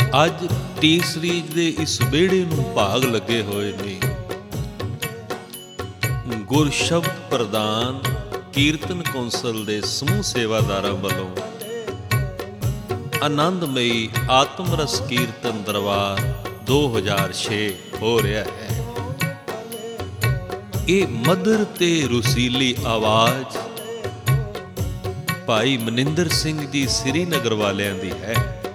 ਅੱਜ T series ਦੇ ਇਸ ਵਿਹੜੇ ਨੂੰ ਭਾਗ ਲੱਗੇ ਹੋਏ ਨੇ ਗੁਰਸ਼ਬਦ ਪ੍ਰਦਾਨ ਕੀਰਤਨ ਕੌਂਸਲ ਦੇ ਸਮੂਹ ਸੇਵਾਦਾਰਾਂ ਵੱਲੋਂ ਆਨੰਦਮਈ ਆਤਮ ਰਸ ਕੀਰਤਨ ਦਰਬਾਰ 2006 ਹੋ ਰਿਹਾ ਹੈ। ਇਹ ਮਧੁਰ ਤੇ ਰਸੀਲੀ ਆਵਾਜ਼ ਭਾਈ ਮਨਿੰਦਰ ਸਿੰਘ ਜੀ ਸ੍ਰੀਨਗਰ ਵਾਲਿਆਂ ਦੀ ਹੈ।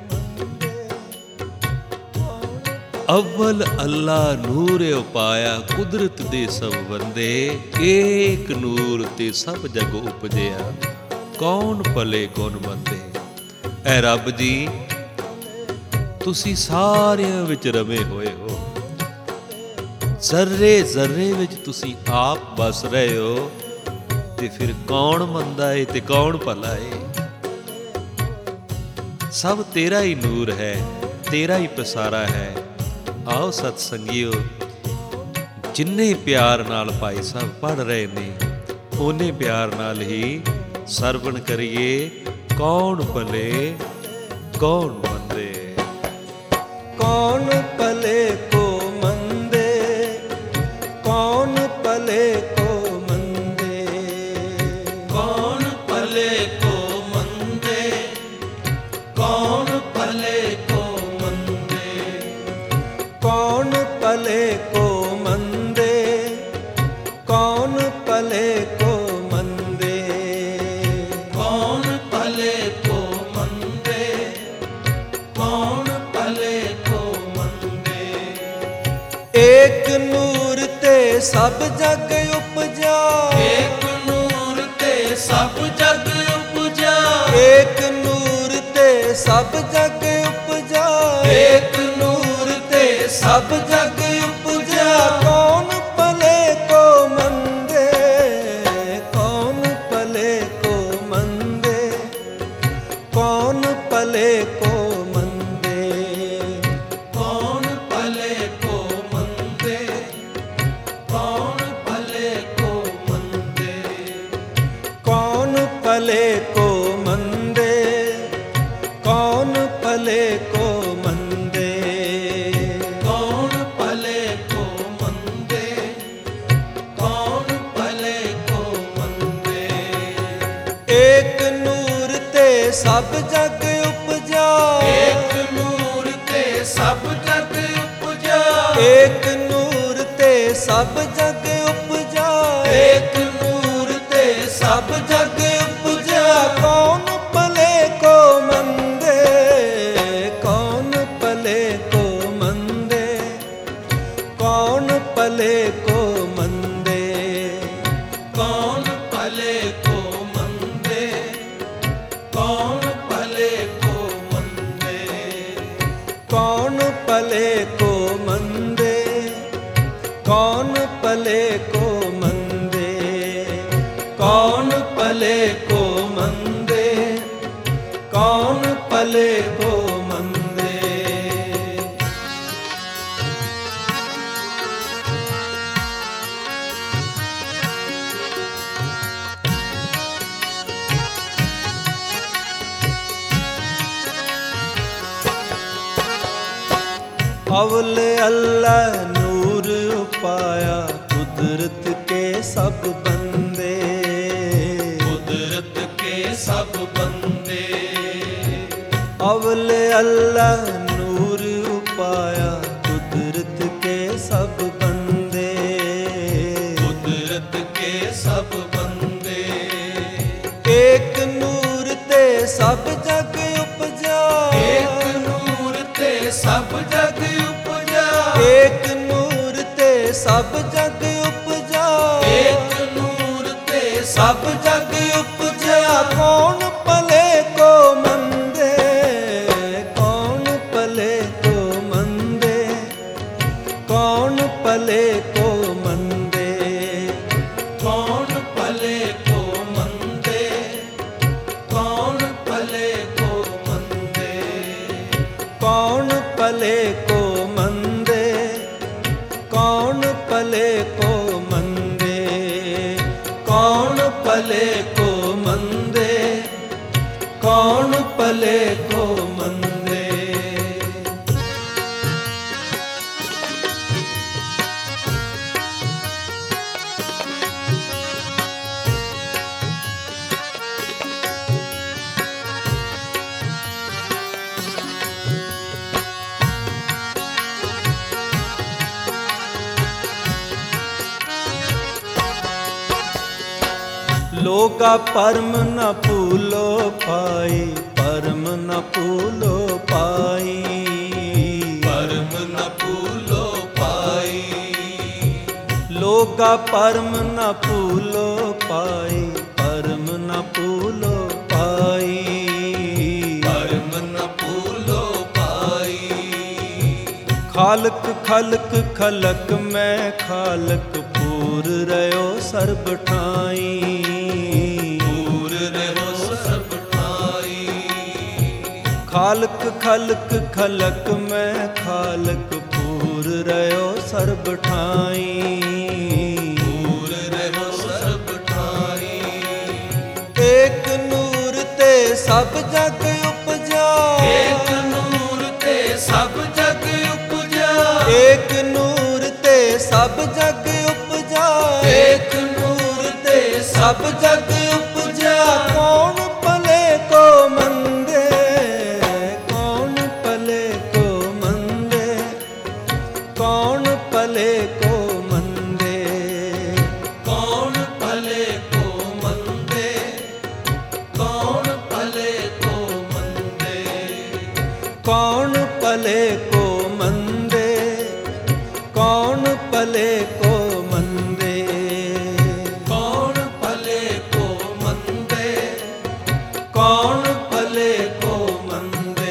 ਅਵਲ ਅੱਲਾ ਨੂਰ ਉਪਾਇਆ ਕੁਦਰਤ ਦੇ ਸਭ ਬੰਦੇ, ਏਕ ਨੂਰ ਤੇ ਸਭ ਜਗ ਉਪਜਿਆ, ਕੌਣ ਭਲੇ ਕੌਣ ਮੰਦੇ। ਐ ਰੱਬ ਜੀ, ਤੁਸੀਂ ਸਾਰਿਆਂ ਵਿੱਚ ਰਮੇ ਹੋਏ ਹੋ, ਜ਼ਰਰੇ ਜ਼ਰਰੇ ਵਿੱਚ ਤੁਸੀਂ ਆਪ ਵਸ ਰਹੇ ਹੋ, ਤੇ ਫਿਰ ਕੌਣ ਮੰਦਾ ਏ ਤੇ ਕੌਣ ਭਲਾ ਏ। ਸਭ ਤੇਰਾ ਹੀ ਨੂਰ ਹੈ, ਤੇਰਾ ਹੀ ਪਸਾਰਾ ਹੈ। ਆਓ ਸਤ ਸੰਗੀਓ, ਜਿੰਨੇ ਪਿਆਰ ਨਾਲ ਭਾਈ ਸਾਹਿਬ ਪੜ੍ਹ ਰਹੇ ਨੇ ਓਨੇ ਪਿਆਰ ਨਾਲ ਹੀ ਸਰਵਣ ਕਰੀਏ। ਕੌਣ ਭਲੇ ਕੌਣ ਮੰਦੇ। ਕੌਣ ਭਲੇ ਕੋ ਮੰਦੇ, ਕੌਣ ਭਲੇ ਕੋ ਮੰਦੇ, ਕੌਣ ਭਲੇ ਕੋ ਮੰਦੇ, ਕੌਣ ਭਲੇ ਕੋ ਮੰਦੇ, ਕੌਣ ਭਲੇ ਕੋ ਮੰਦੇ, ਕੌਣ ਭਲੇ ਕੋ ਮੰਦੇ, ਕੌਣ ਭਲੇ ਕੋ ਮੰਦੇ, ਕੌਣ ਭਲੇ ਕੋ ਮੰਦੇ। ਏਕ ਨੂਰ ਤੇ ਸਭ ਜਗ ਉਪਜਾ, ਏਕ ਨੂਰ ਤੇ ਸਭ ਜਗ ਉਪਜਾ, ਏਕ ਨੂਰ ਤੇ ਸਭ ਜਗ ਉਪਜਾ, ਏਕ ਨੂਰ ਤੇ ਸਭ ਜਗ ਉਪਜਾ। ਕੌਣ ਭਲੇ ਕੋ ਮੰਦੇ, ਕੌਣ ਭਲੇ ਕੋ ਮੰਦੇ, ਕੌਣ ਭਲੇ ਕੋ ਮੰਦੇ, ਕੌਣ ਭਲੇ ਕੋ ਮੰਦੇ, ਕੌਣ ਭਲੇ ਕੋ ਮੰਦੇ, ਕੌਣ ਭਲੇ ਕੋ ਮੰਦੇ, ਕੌਣ ਭਲੇ ਕੋ ਮੰਦੇ, ਕੌਣ ਭਲੇ ਕੋ ਮੰਦੇ, ਕੌਣ ਭਲੇ ਕੋ ਮੰਦੇ। ਏਕ ਨੂਰ ਤੇ ਸਭ ਜਗ ਉਪਜਾ, ਏਕ ਨੂਰ ਤੇ ਸਭ ਜਗ ਉਪਜਾ, ਏਕ ਨੂਰ ਤੇ ਸਭ ਜਗ ਉਪਜਾ, ਏਕ ਨੂਰ ਤੇ ਸਭ ਜਗ ਉਪਜਾ। ਕੌਣ ਭਲੇ ਕੋ ਮੰਦੇ, ਕੌਣ ਭਲੇ ਕੋ ਮੰਦੇ, ਕੌਣ ਭਲੇ ਕੋ ਮੰਦੇ, ਕੌਣ ਭਲੇ ਕੋ ਮੰਦੇ, ਕੌਣ ਭਲੇ ਕੋ ਮੰਦੇ, ਕੌਣ ਭਲੇ ਕੋ ਮੰਦੇ, ਕੌਣ ਭਲੇ ਕੋ ਮੰਦੇ, ਕੌਣ ਭਲੇ ਕੋ ਮੰਦੇ, ਕੌਣ ਭਲੇ ਕੋ ਮੰਦੇ। अवल अल्लाह नूर उपाया कुदरत के सब बंदे, ਕੁਦਰਤ ਕੇ ਸਭ ਬੰਦੇ। अवल अल्लाह नूर उपाया कुदरत के सब बंदे, ਕੁਦਰਤ ਕੇ ਸਭ ਬੰਦੇ। एक नूर ते सब जग उपजा, ਏਕ ਨੂਰ ਤੇ ਸਭ ਜਗ ਉਪਜਾ, एक नूर ते सब जग उपजा, ਏਕ ਨੂਰ ਤੇ ਸਭ ਜਗ ਉਪਜਾ। कौन भले को मंदे, कौन भले को मंदे, कौन भले को मंदे, ਕੌਣ ਭਲੇ ਕੋ ਮੰਦੇ, ਕੌਣ ਭਲੇ ਕੋ ਮੰਦੇ, कौन भले को मंदे, कौन भले को मंदे, कौन भले को मंदे, कौन भले को मंदे। लोका परम न भूलो पाई, परम न भूलो पाई, परम न भूलो पाई। लोका परम न भूलो पाई, परम न भूलो पाई, परम न भूलो पाई। खालक खलक खलक मैं खालक पूर रहो सर्ब ठाई, पूर रहो सर्ब ठाई। खालक खलक खलक मैं खालक पूर रहो सर्ब ठाई, पूर रहो सर्ब ठाई। एक नूर ते सब जग उपजा, एक नूर ते सब जग उपजा, एक नूर ते सब जग उपजा, एक नूर ते सब जग उपजा। कौन पले को मंदे, कौन पले को मंदे, कौन पले को मंदे, कौन भले को मंदे, कौन भले को मंदे। कौन पले को मंदे, कौन पले को मंदे, कौन भले को मंदे, कौन भले को मंदे।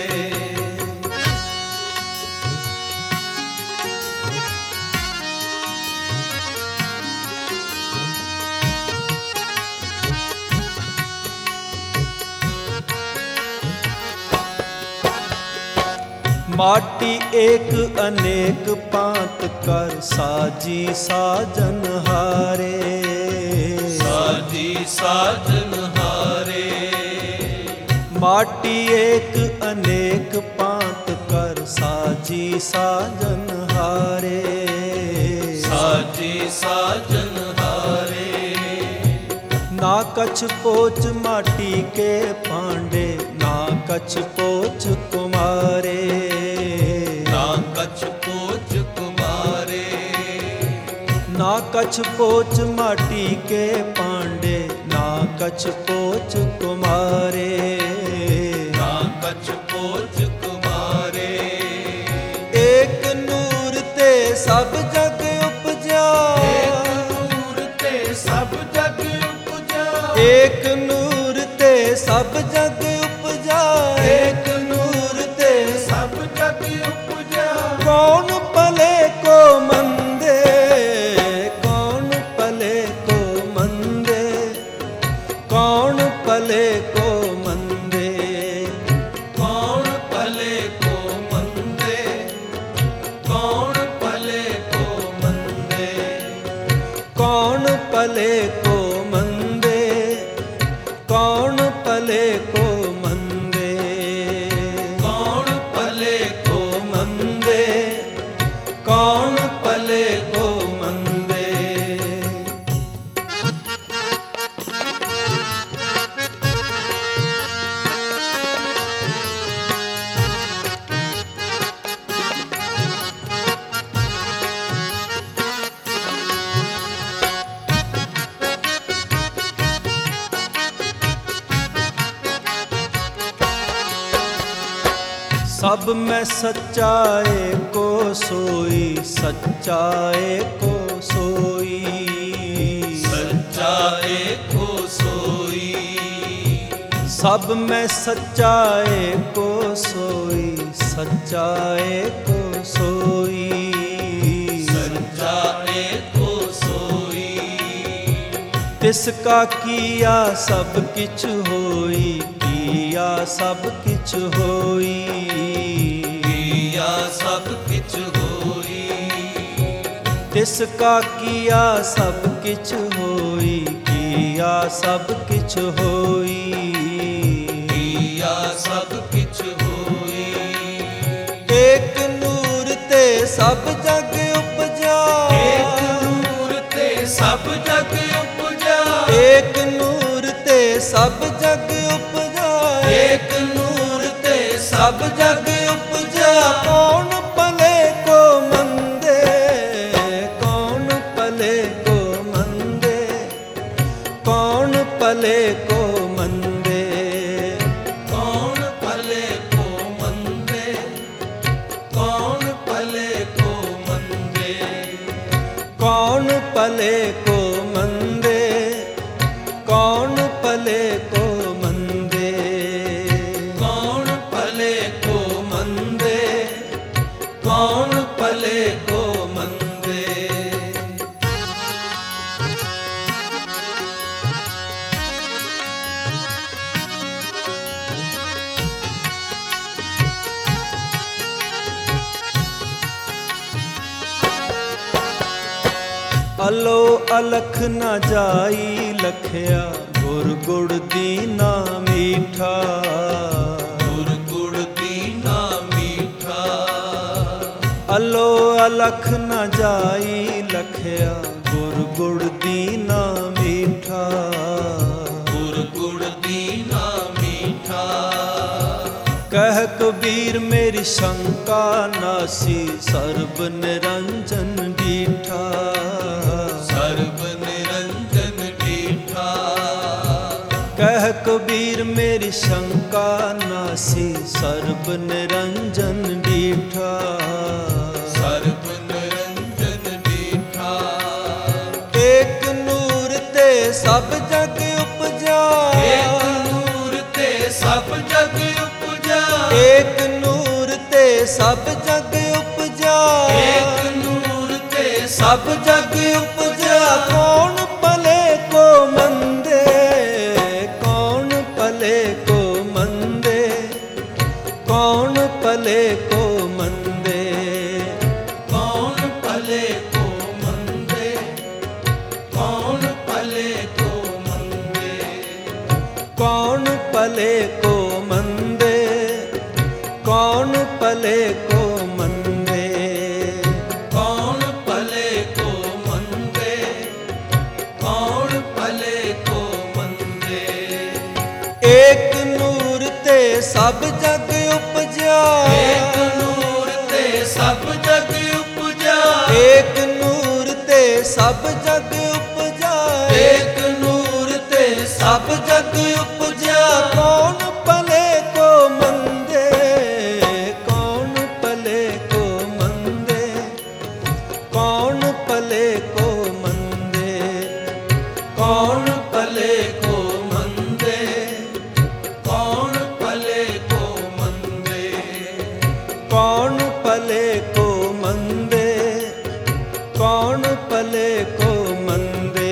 माटी एक अनेक पात कर साजी साजन हारे, साजी साजन हारे। माटी एक अनेक पात कर साजी साजन हारे, साजी साजन हारे। ना कछ पोच माटी के पांडे, ना कछ पोच कुमारे, ना कछ पोच कुमारे। ना कछ पोच माटी के पांडे, ना कछ पोच कुमारे, ना कछ पोच कुमारे। एक नूर ते सब जग उपजा, एक नूर ते सब जग उपजा, एक नूर ते सब जग उपजा, एक नूर ते सब जग उपजा। कौन पले को मंदे, कौन पले को मंदे, कौन पले को मंदे, कौन भले को मंदे, कौन भले को मंदे। कौन पले को मंदे, कौन पले को मंदे, कौन भले को मंदे, कौन पले को मंदे। सब में सच्चाए को सोई, सच्चाए को सोई, सच्चाए को सोई। सब में सच्चाए को सोई, सच्चाए को सोई, सच्चाए को सोई। तिसका किया सब किछ होई, किया सब किछ होई, किया सब किछ होई। तिसका किया सब किछ होई, किया सब किछ होई, किया सब किछ होई। एक नूर ते सब जग उपजा, एक नूर ते सब जग उपजा, एक नूर ते सब जग उपजा, एक नूर ते सब जग उपजा। कौन पले को मंदे, कौन पले को मंदे, कौन पले पले को मंदे, कौन पले को मंदे, कौन पले को मंदे, कौन पले को मंदे। अलो अलख न जाई लखया, गुर गुड़ दीना मीठा, गुर गुड़ दीना मीठा। अलो अलख न जाई लखया, गुर गुड़ दीना मीठा, गुर गुड़ दीना मीठा। कह कबीर मेरी शंका नासी, सर्ब निरंजन डीठा, सर्ब निरंजन डीठा। कह कबीर मेरी शंका नासी, सर्ब निरंजन डीठा, सर्ब निरंजन डीठा। एक नूर ते सब जग उपजा, एक नूर ते सब जग उपजा, एक नूर ते सब जग उपजा, एक नूर ते सब जग उपजा। कौन पले को मंदे, कौन पले को मंदे, कौन पले को मंदे, कौन पले को मंदे, कौन पले को मंदे। कौन पले को मंदे, कौन पले को मंदे, कौन पले को मंदे, कौन पले को मंदे। एक नूर ते सब जग उपजा, एक नूर ते सब जग उपजा, एक नूर ते सब जग उपजा, एक नूर ते सब जग उपजा। कौन पले को मंदे, कौन पले को मंदे, कौन पले को मंदे, कौन पले को मंदे, कौन पले को मंदे। कौन पले को मंदे, कौन पले को मंदे,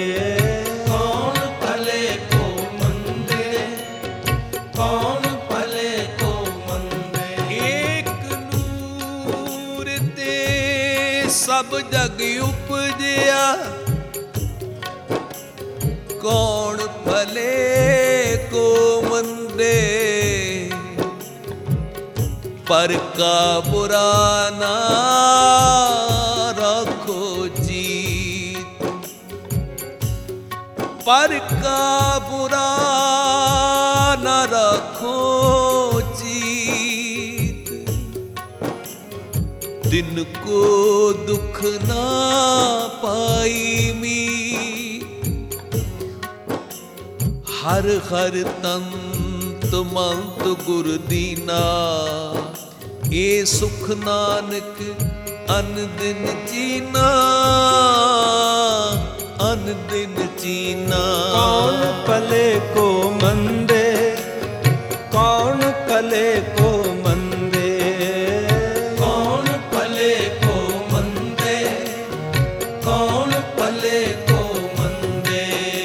कौन पले को मंदे, कौन पले को मंदे। एक नूर ते सब जग उपजिया, कौन भले को मंदे। पर का बुरा ना रखो जीत, पर का बुरा न रखो जीत। दिन को दुख ना पाई मी, हर हर तंत मंत गुर दीना। ये सुख नानक अन दिन चीना, अन दिन चीना। कौन पले को मंदे, कौन पले को मंदे, कौन पले को मंदे, कौन पले को मंदे।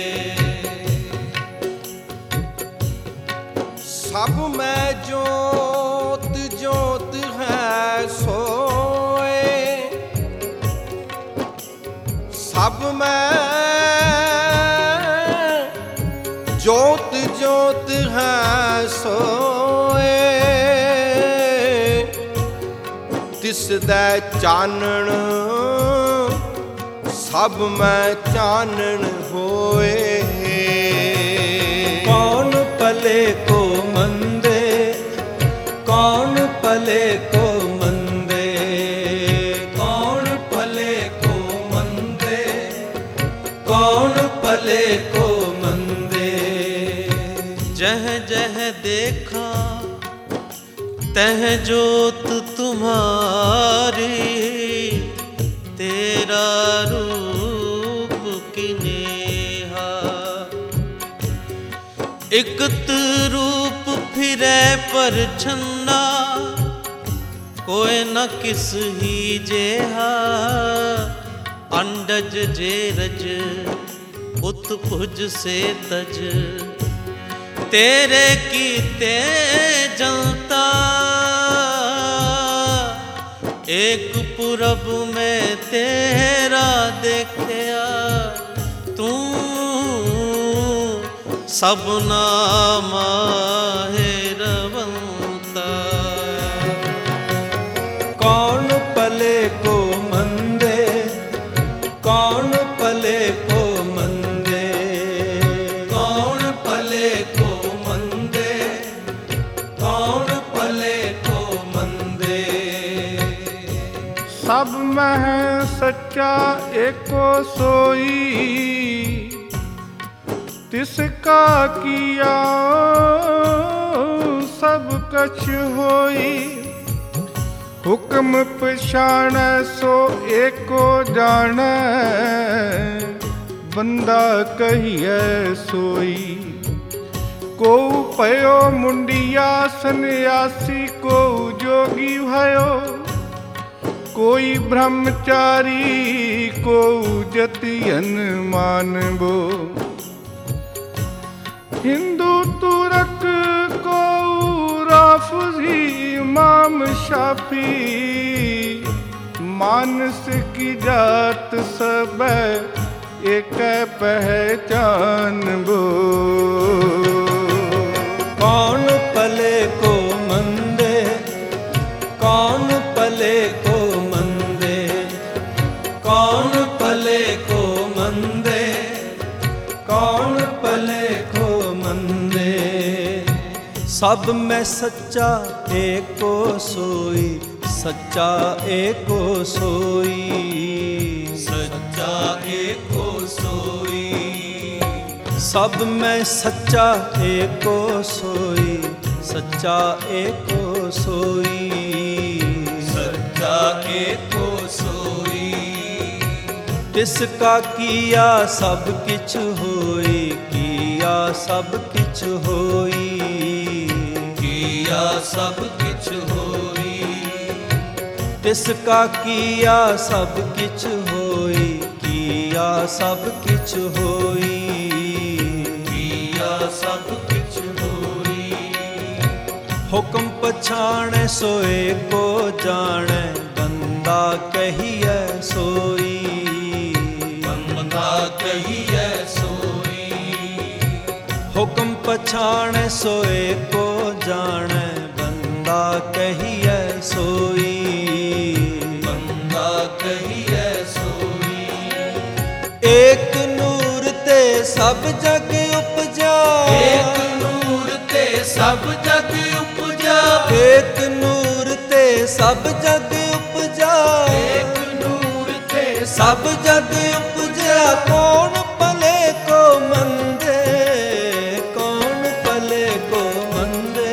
सब में जोत जोत है सोए, सब में जोत जोत है सोए। तिस दै चानण सब में चानण होए। कौन पले को मंदे, कौन पले को मंदे, कौन पले को मंदे, कौन पले को मंदे। जह जह देखा तह जोत तुम्हारी, तेरा रूप ਇਕਤ ਰੂਪ ਫਿਰੈ ਪਰਛੰਨਾ, ਕੋਇ ਨ ਕਿਸ ਹੀ ਜਿਹਾ। ਅੰਡਜ ਜੇ ਰਜ ਉਤ ਭੁਜ ਸੇ ਤਜ, ਤੇਰੇ ਕੀਤੇ ਜਨਤਾ। ਏਕ ਪੁਰਬ ਮੈਂ ਤੇਰਾ ਦੇਖਿਆ, ਤੂੰ ਸਭਨਾ ਮਾਹਿ ਰਵੰਤਾ। ਕੌਣ ਪਲੇ ਕੋ ਮੰਦੇ, ਕੌਣ ਪਲੇ ਕੋ ਮੰਦੇ, ਕੌਣ ਪਲੇ ਕੋ ਮੰਦੇ, ਕੌਣ ਪਲੇ ਕੋ ਮੰਦੇ। ਸਭ ਮਹਿ ਸੱਚਾ ਏਕੋ ਸੋਈ, ਤਿਸ ਕਾ ਕੀਆ ਸਭ ਕਛ ਹੋਈ। ਹੁਕਮ ਪਛਾਣੈ ਸੋ ਏਕੋ ਜਾਣੈ, ਬੰਦਾ ਕਹੀਐ ਸੋਈ। ਕੋਉ ਭਇਓ ਮੁੰਡਿਆ ਸੰਨਿਆਸੀ, ਕੋਉ ਜੋਗੀ ਭਇਓ। ਕੋਈ ਬ੍ਰਹਮਚਾਰੀ, ਕੋਉ ਜਤਿਅਨ ਮਾਨਬੋ। हिंदू तुरक को राफजी, इमाम शाफी। मानस की जात सब एक पहचान बो। कौन पले को मंदे, कौन पले को मंदे, कौन पले को मंदे, कौन पले को मंदे। सब में सच्चा एको सोई, सच्चा एको सोई, सच्चा एको सोई। सब में सच्चा एको सोई, सच्चा एको सोई, सच्चा एको सोई। तिसका किया सब किछ होई, किया सब किछ होई, किया सब किछ होई। तिसका किया सब किछ होई, किया सब किछ होई, किया सब किछ होई। हुक्म पछाणै सोए को जाणै, बंदा कहिए सोई, बंदा कहिए सोई। हुक्म पछाणै सोए को जाणै, बंदा कहिए सोई, बंदा कहिए सोई। एक नूर ते सब जग उपजा, एक नूर ते सब जग उपजा, एक नूर ते सब जग उपजा, एक नूर ते सब जग उपजा। कौन पले को मंदे, कौन पले को मंदे,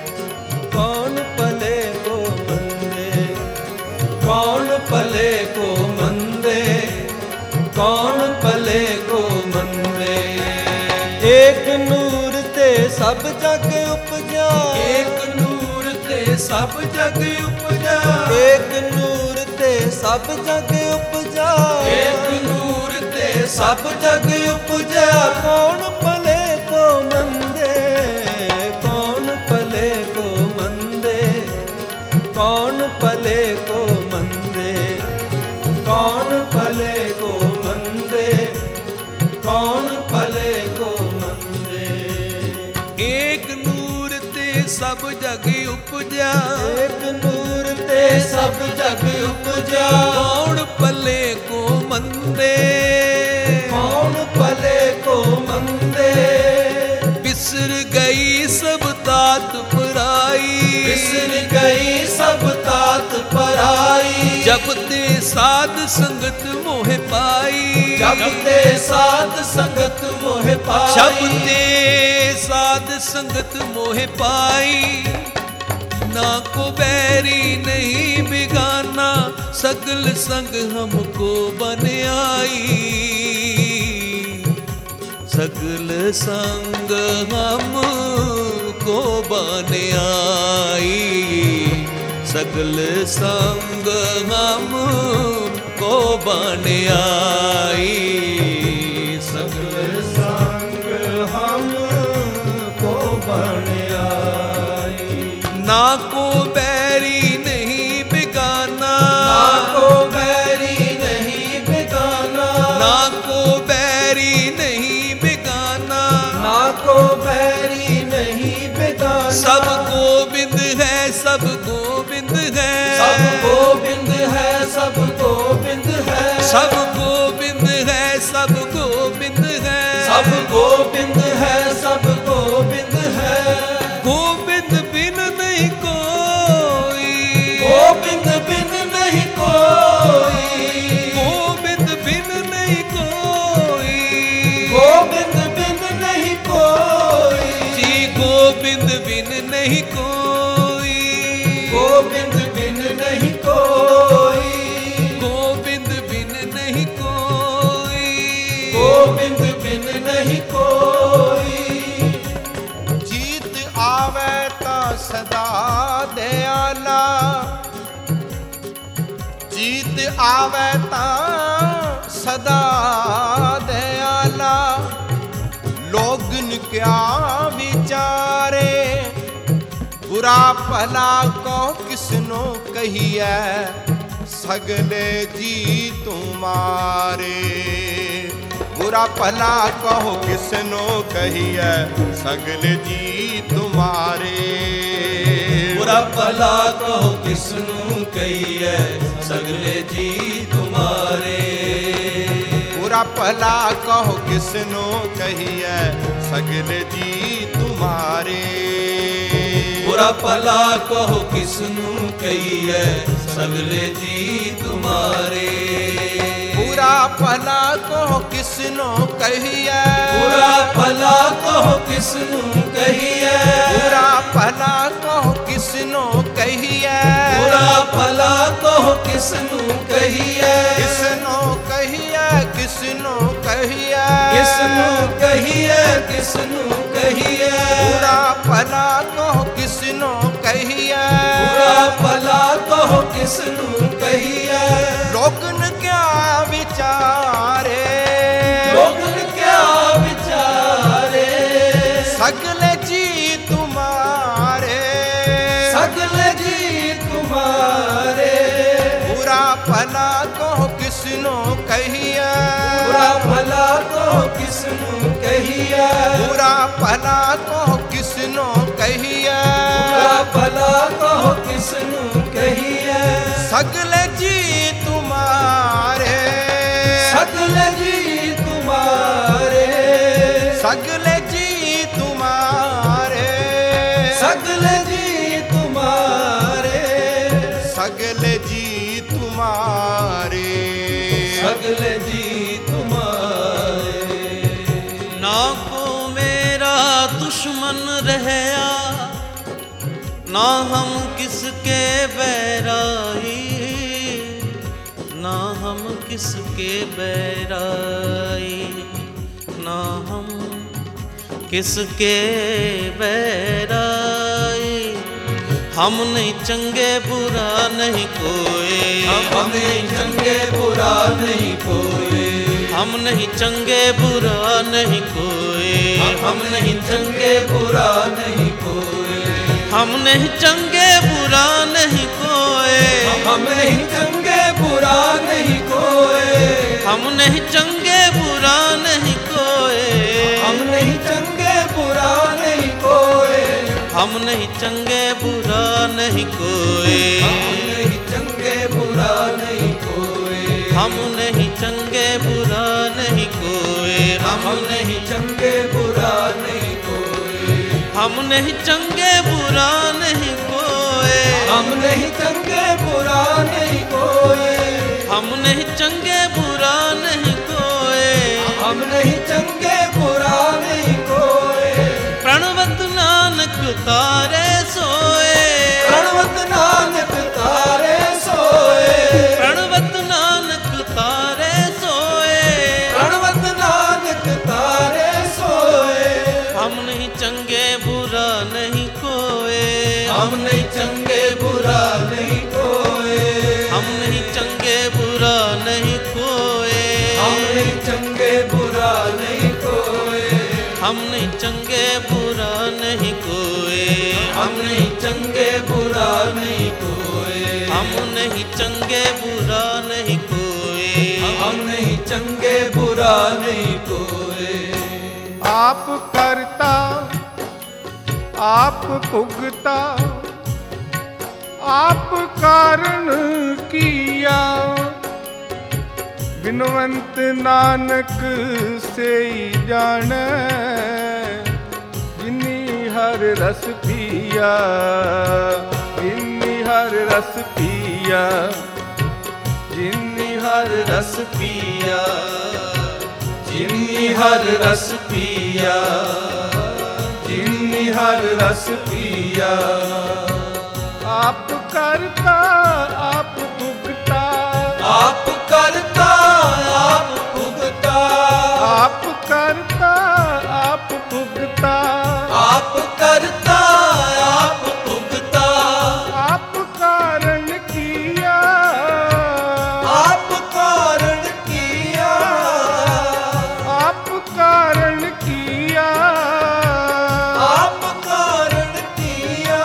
कौन पले को मंदे, कौन पले को मंदे, कौन पले को मंदे। एक नूर ते सब जग उपजा, एक नूर ते सब जग उपजा, एक नूर ते सब जग उपजा, एक नूर ते सब जग उपजा। कौन पले को मंदे, कौन पले को मंदे, कौन पले को मंदे, कौन पले को मंदे, कौन पले को मंदे। एक नूर ते सब जग उपजा, एक नूर ते सब जग उपजा। कौन पले को मंदे, कौन पले को मंदे। बिसर गई सब तात पराई, बिसर गई सब तात पराई। जब ते साध संगत मोह पाई, जब ते साध संगत मोह पाई। जब ते साध संगत मोह पाई। ना को बैरी नहीं बिगाना, सगल संग हमको बन आई। सगल संग हम को बन आई, सगल संग हम को बन आई, सगल संग हम को बन आई। ना को बैरी नहीं बिगाना, ना को बैरी नहीं बिगाना, ना को बैरी नहीं बिगाना, ना को बैरी नहीं बिगाना। सब गोविंद है, सब गोविंद है, सब गोविंद है, सब गोविंद है, सब गोविंद है, सब गोविंद है, सब गोविंद है, सब गोविंद है। गोविंद बिन नहीं कोई, गोविंद बिन नहीं कोई, गोविंद बिन नहीं कोई, गोविंद बिन नहीं कोई, जी गोविंद बिन नहीं कोई, गोविंद बिन नहीं कोई, गोविंद बिन नहीं कोई, गोविंद बिन नहीं कोई। जीत आवे ता सदा दयाला, जीत आवे ता सदा दयाला। लोगन क्या विचारे, बुरा भला को किसनो कहिए, सगले जी तुम्हारे। बुरा भला कहो किसनो कहिए, सगले जी तुम्हारे। बुरा भला कहो किसनु कहिए, सगले जी तुम्हारे। बुरा भला कहो किसनो कहिए, सगले जी तुम्हारे। बुरा भला कहो किसनु कहिए, सगले जी तुम्हारे। बुरा भला कहो किसनो कहिए, बुरा भला कहो किसनु कहिए, बुरा भला कहो किसनो कहिए, बुरा भला कहो किसनु कहिए, किसनो कहिए, किसनो कहिए, किसनु कहिए, किसनु कहिए। बुरा भला कहो किसनो कहिए, बुरा भला कहो किसनु कहिए। लोगन क्या विचारे, लोगन क्या विचारे, सगले जी तुम्हारे। सगले जी तुम्हारे। बुरा भला कहो किसनो कहिए, बुरा भला कहो किसनु कहिए, बुरा भला कहो किसनो कहिए, बुरा भला कहो किसनु कहिए। सगले जी तुम्हारे, सगले जी तुम्हारे, सगले जी तुम्हारे, सगले जी तुम्हारे, सगले जी तुम्हारे। सगले जी तुम्हारे। ना को मेरा दुश्मन रहया, ना हम किसके बैराई, ना हम किसके बैराई, ना हम किसके बैराई। हम नहीं चंगे बुरा नहीं कोई, हम नहीं चंगे बुरा नहीं कोई, हम नहीं चंगे बुरा नहीं कोई, हम नहीं चंगे बुरा नहीं कोई, हम नहीं चंगे बुरा नहीं कोई, हम नहीं चंगे बुरा नहीं कोई, हम नहीं चंगे बुरा नहीं कोई, हम नहीं चंगे बुरा नहीं कोई, हम नहीं चंगे बुरा नहीं कोई, हम नहीं चंगे बुरा नहीं कोई, हम नहीं चंगे बुरा नहीं कोई, हम नहीं चंगे बुरा नहीं कोई, हम नहीं चंगे बुरा नहीं कोई, हम नहीं चंगे बुरा नहीं कोई, हम नहीं चंगे बुरा नहीं कोई, हम नहीं चंगे बुरा नहीं कोई। प्रणवत नानक तारे सोए, प्रणवत नानक तारे सोए, प्रणवत नानक तारे सोए, प्रणवत नानक तारे नहीं चंगे बुरा नहीं कोई, हम नहीं चंगे बुरा नहीं कोई। आप करता आप भुगता आप कारण किया, बिनवंत नानक से जाने जिनी हर रस पिया, जिनी हर रस पिया, जिनी हर रस पिया, जिन्नी हर रस पिया, जिन्नी हर रस पिया। आप करता आप भुगता आप करता आप भुगता, आप करता आप भुगता, आप करता आप भुगता, आप कारण किया, आप कारण किया, आप कारण किया, आप कारण किया।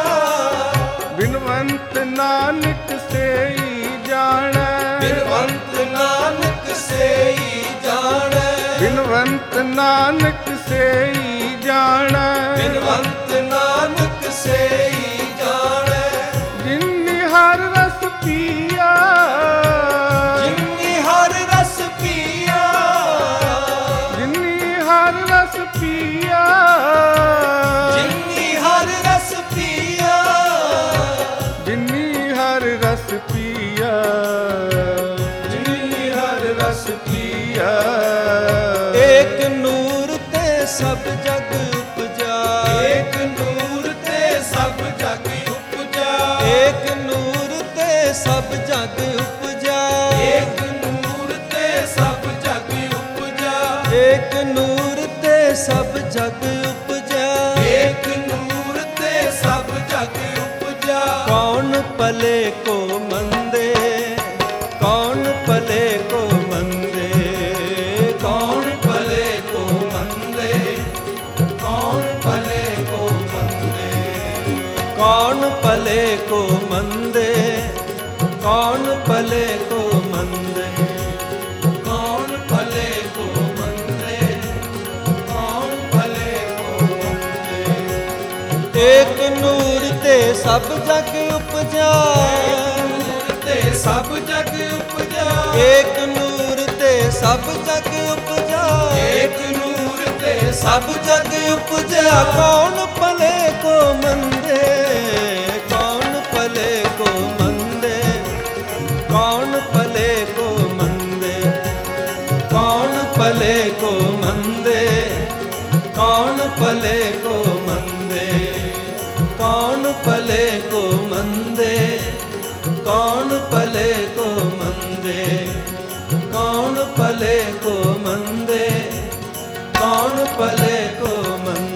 बिनवंत नानक से जाने, बिनवंत नानक से ही जाने, बिनवंत नानक से जाने, बिनवंत नानक से ही जाने। जिन्नी हर रस पिया, जिन्नी हर रस पिया, जिन्नी हर रस पिया, जिन्नी हर रस पिया, जिन्नी हर रस पिया, जिन्नी हर रस पिया। एक नूर ते सब जग उपजा, एक नूर ते सब जग उपजा, एक नूर ते सब जग उपजा, एक नूर ते सब जग उपजा, एक नूर ते सब जग उपजा। एक नूर ते सब जग उपजा। कौन पले को मंदे, कौन पले को मंदे, कौन भले को मंदे, कौन भले को मंदे, कौन पले को मंदे, कौन पले को मंदे। कौन भले को मंदे, कौन भले को मंदे। एक नूर ते सब जग उपजा, नूर ते सब जग उपजा, एक नूर ते सब जग उपजा, एक नूर ते सब जग उपजा। कौन पले को मंदे, कौन पले को मंदे, कौन पले को मंदे, कौन पले को मंदे, कौन पले को मंदे, कौन पले को मंदे, कौन पले को मंदे, कौन पले को मंदे, कौन पले को मंदे।